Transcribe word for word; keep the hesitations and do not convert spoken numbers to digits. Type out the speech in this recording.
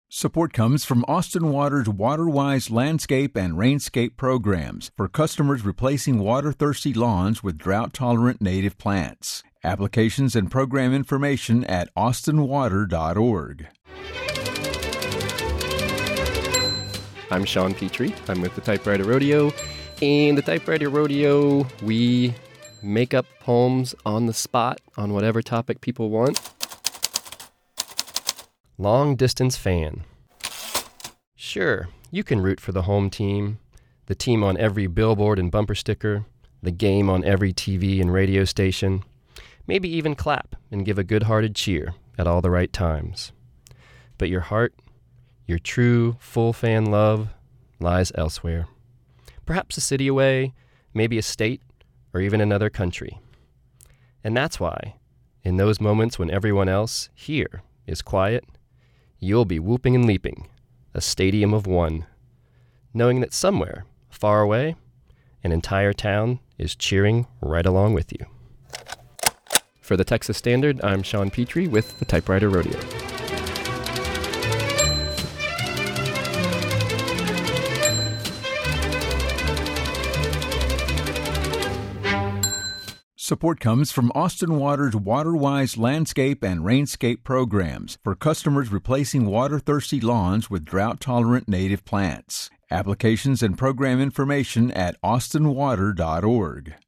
Support comes from Austin Water's WaterWise landscape and rainscape programs for customers replacing water-thirsty lawns with drought-tolerant native plants. Applications and program information at austin water dot org. I'm Sean Petrie. I'm with the Typewriter Rodeo. In the Typewriter Rodeo, we make up poems on the spot on whatever topic people want. Long distance fan. Sure, you can root for the home team, the team on every billboard and bumper sticker, the game on every T V and radio station, maybe even clap and give a good-hearted cheer at all the right times. But your heart, your true, full fan love, lies elsewhere. Perhaps a city away, maybe a state, or even another country. And that's why, in those moments when everyone else here is quiet, you'll be whooping and leaping, a stadium of one, knowing that somewhere, far away, an entire town is cheering right along with you. For the Texas Standard, I'm Sean Petrie with the Typewriter Rodeo. Support comes from Austin Water's WaterWise landscape and rainscape programs for customers replacing water-thirsty lawns with drought-tolerant native plants. Applications and program information at austin water dot org.